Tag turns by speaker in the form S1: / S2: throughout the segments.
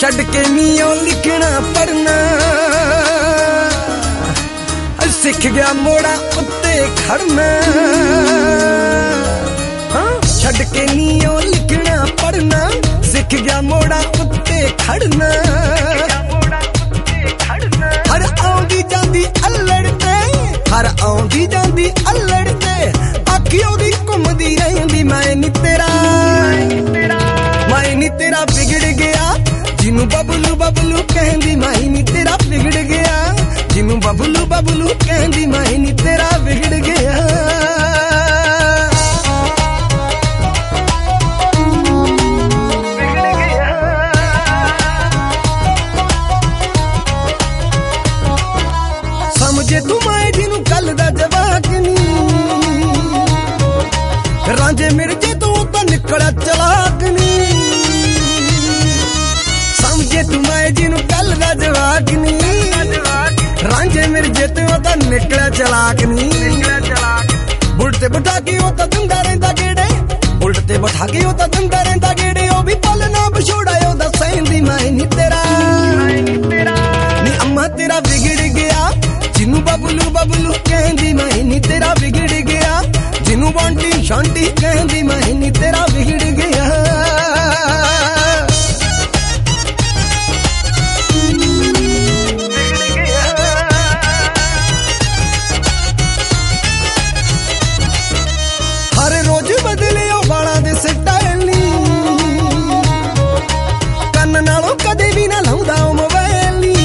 S1: छड़ के नीओ लिखना पढ़ना सिख गया मोड़ा उत्ते खड़ना छड़ के नीओ लिखना पढ़ना सिख गया मोड़ा उत्ते खड़ना हर आउंदी जांदी अल्लड़ ते हर आउंदी जांदी अल्लड़ ते आखी ओदी घुमदी रहिंदी मैं नी तेरा बिगड़ गया जिनू बबलू बबलू कहंदी मैं नी तेरा बिगड़ गया जिनू बबलू बबलू कहंदी मैं नी तेरा बिगड़ गया समझे तू मैं जिनू कल दा जवाक नी रांझे मिर्जे तू तो निकला चलाक नी समझे तू मैं जिनू कल दा जवाक नी रांझे मिर्जे तू तो निकला चलाक नी बुलट ते बिठा के ओ तो दंदा रहिंदा गेड़े बुलट ते बिठा के ओ तो दंदा रहिंदा गेड़े ओ भी पल ना बछोड़ा ओ दा सैंदी मैं नी तेरा नी अम्मा तेरा बिगड़ गया जिनू बबलू बबलू कहंदी मैं नी तेरा बिगड़ गया जिनू बंटी शांटी कहंदी मैं नी तेरा बिगड़ गया हर रोज बदले ओ बाला दे स्टाइल नी कन्न नालों कदे भी ना लाउंदा ओ मोबाइल नी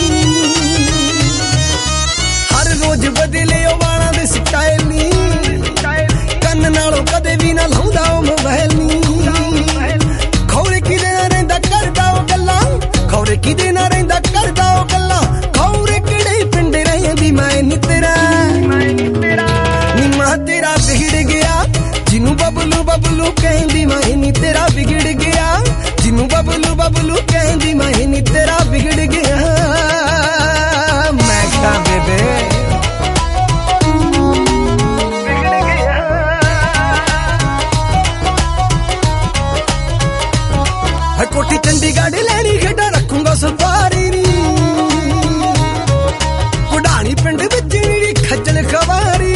S1: हर रोज बदले ओ बाला दे स्टाइल नी कन्न नालों कदे भी ना लाउंदा ओ मोबाइल नी खौरे किदे ना रहिंदा करदा ओ गल्लां खौरे किदे ना रहिंदा करदा ओ गल्लां खौरे किहड़े पिंड रहिंदी मैं नी तेरा नी मां तेरा बिगड़ गया जिनू बबलू बबलू कहंदी मैं नी तेरा बिगड़ गया जिनू बबलू बबलू कहंदी मैं नी तेरा बिगड़ गया मैं क्या बेबे कोठी चंडीगढ़ लैनी खेड़ा रखूंगा सफारी नी कुडानी पिंड विच नी खज्जल खवारी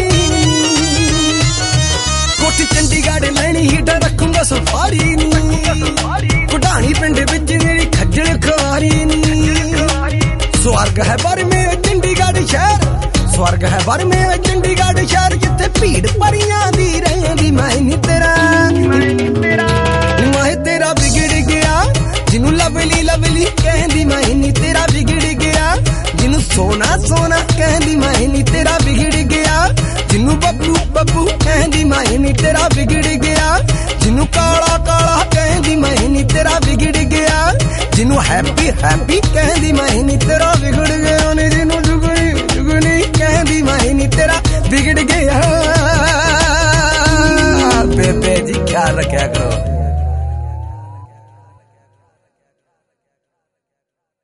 S1: कोठी चंडीगढ़ लैनी खेड़ा रखूंगा सफारी नी कुडानी पिंड विच नी खज्जल खवारी नी स्वर्ग है बर में चंडीगढ़ शहर स्वर्ग है बर में चंडीगढ़ शहर जिथे भीड़ परियां दी रहिंदी मैं नी तेरा मैं तेरा बिगड़ गया जिनू लवली लवली कहंदी मैं नी तेरा बिगड़ गया जिनू सोना सोना कहंदी मैं नी तेरा बिगड़ गया जिनू बबलू बबलू कहंदी मैं नी तेरा बिगड़ गया जिनू काला काला कहंदी मैं नी तेरा बिगड़ गया जिनू हैप्पी हैप्पी कहंदी मैं नी तेरा बिगड़ गया